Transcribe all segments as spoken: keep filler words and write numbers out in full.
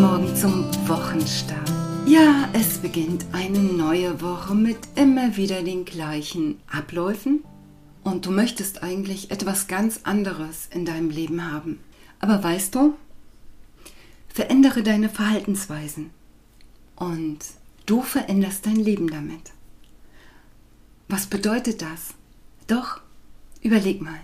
Morgen zum Wochenstart. Ja, es beginnt eine neue Woche mit immer wieder den gleichen Abläufen und du möchtest eigentlich etwas ganz anderes in deinem Leben haben. Aber weißt du, verändere deine Verhaltensweisen und du veränderst dein Leben damit. Was bedeutet das? Doch, überleg mal.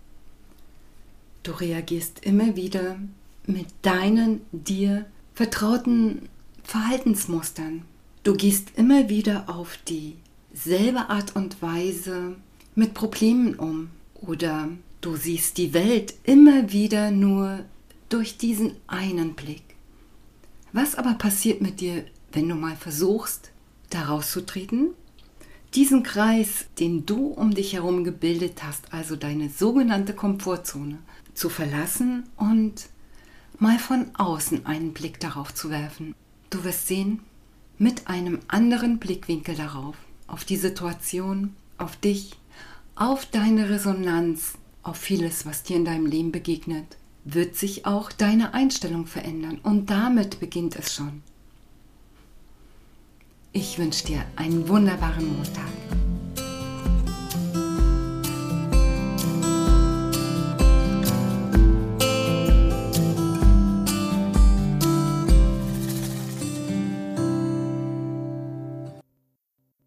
Du reagierst immer wieder mit deinen dir vertrauten Verhaltensmustern. Du gehst immer wieder auf dieselbe Art und Weise mit Problemen um. Oder du siehst die Welt immer wieder nur durch diesen einen Blick. Was aber passiert mit dir, wenn du mal versuchst, da rauszutreten? Diesen Kreis, den du um dich herum gebildet hast, also deine sogenannte Komfortzone, zu verlassen und mal von außen einen Blick darauf zu werfen. Du wirst sehen, mit einem anderen Blickwinkel darauf, auf die Situation, auf dich, auf deine Resonanz, auf vieles, was dir in deinem Leben begegnet, wird sich auch deine Einstellung verändern und damit beginnt es schon. Ich wünsche dir einen wunderbaren Montag.